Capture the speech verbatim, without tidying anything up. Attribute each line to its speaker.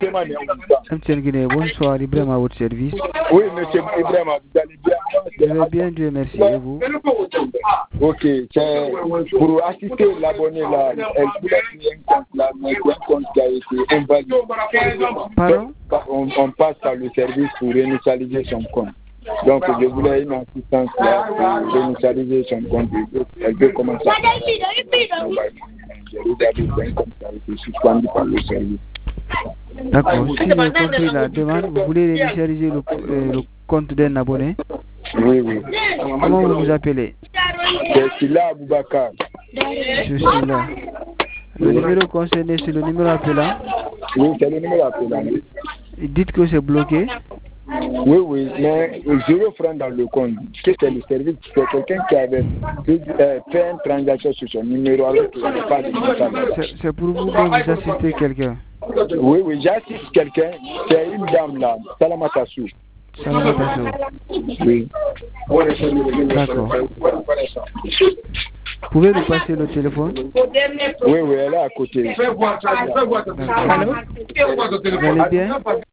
Speaker 1: M T N Guinée, bonsoir, Ibrahim à votre service.
Speaker 2: Oui, monsieur Ibrahim, vous allez bien?
Speaker 1: Je vais bien, Dieu merci, et vous?
Speaker 2: Ok, c'est pour assister l'abonné là, elle voulait créer un compte là, mais un compte qui a été invalidé.
Speaker 1: Pardon?
Speaker 2: On, on passe par le service pour réinitialiser son compte. Donc je voulais une assistance là pour réinitialiser son compte. Elle peut commencer à faire. J'ai regardé un compte qui a été suspendu par le service.
Speaker 1: D'accord, si j'ai compris la demande, vous voulez réinitialiser le, euh, le compte d'un abonné?
Speaker 2: Oui, oui.
Speaker 1: Comment vous vous appelez?
Speaker 2: C'est Sila Aboubakar.
Speaker 1: Je suis là. Le numéro concerné, c'est le numéro appelant?
Speaker 2: Oui, c'est le numéro appelant.
Speaker 1: Dites que c'est bloqué?
Speaker 2: Oui, oui, mais zéro franc dans le compte. C'est le service, c'est quelqu'un qui avait fait une transaction sur son numéro alors qu'il n'avait pas de message.
Speaker 1: C'est pour vous que vous assistez quelqu'un?
Speaker 2: Oui, oui, j'assiste quelqu'un, c'est une dame là, Salamata Sou.
Speaker 1: Salamata Sou.
Speaker 2: Oui.
Speaker 1: D'accord. Pouvez-vous passer le téléphone?
Speaker 2: Oui, oui, elle est à côté.
Speaker 1: Allô? Vous allez bien?